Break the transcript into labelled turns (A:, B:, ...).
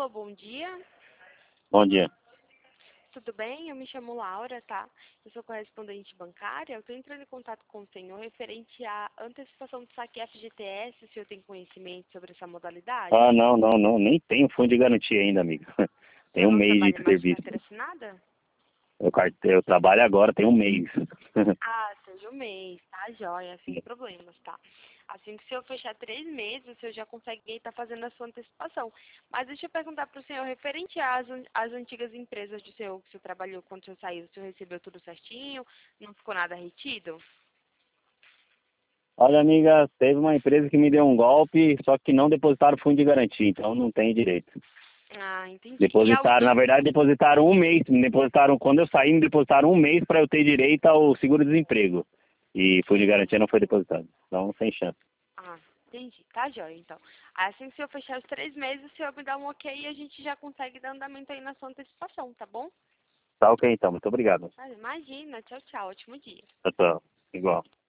A: Alô, bom dia.
B: Bom dia.
A: Tudo bem? Eu me chamo Laura, tá? Eu sou correspondente bancária. Eu estou entrando em contato com o senhor referente à antecipação do saque FGTS. O senhor tem conhecimento sobre essa modalidade?
B: Ah, não, nem tenho fundo de garantia ainda, amigo.
A: O
B: Tem
A: senhor
B: um
A: não
B: mês de
A: trabalha mais de
B: serviço.
A: carteira assinada?
B: Eu trabalho agora, tem um mês.
A: Ah, seja um mês, tá? Joia, sem problemas, tá? Assim que o senhor fechar 3 meses, o senhor já consegue estar fazendo a sua antecipação. Mas deixa eu perguntar para o senhor, referente às antigas empresas do senhor, que o senhor trabalhou quando o senhor saiu, o senhor recebeu tudo certinho? Não ficou nada retido?
B: Olha, amiga, teve uma empresa que me deu um golpe, só que não depositaram fundo de garantia, então não tem direito.
A: Ah, entendi. E
B: Depositaram, na verdade, depositaram um mês. Quando eu saí, me depositaram um mês para eu ter direito ao seguro-desemprego. E fundo de garantia não foi depositado. Então, sem chance.
A: Ah, entendi. Tá jóia, então. Assim que o senhor fechar os 3 meses, o senhor me dá um ok e a gente já consegue dar andamento aí na sua antecipação, tá bom?
B: Tá ok, então. Muito obrigado.
A: Ah, imagina. Tchau, tchau. Ótimo dia.
B: Tchau, tchau. Igual.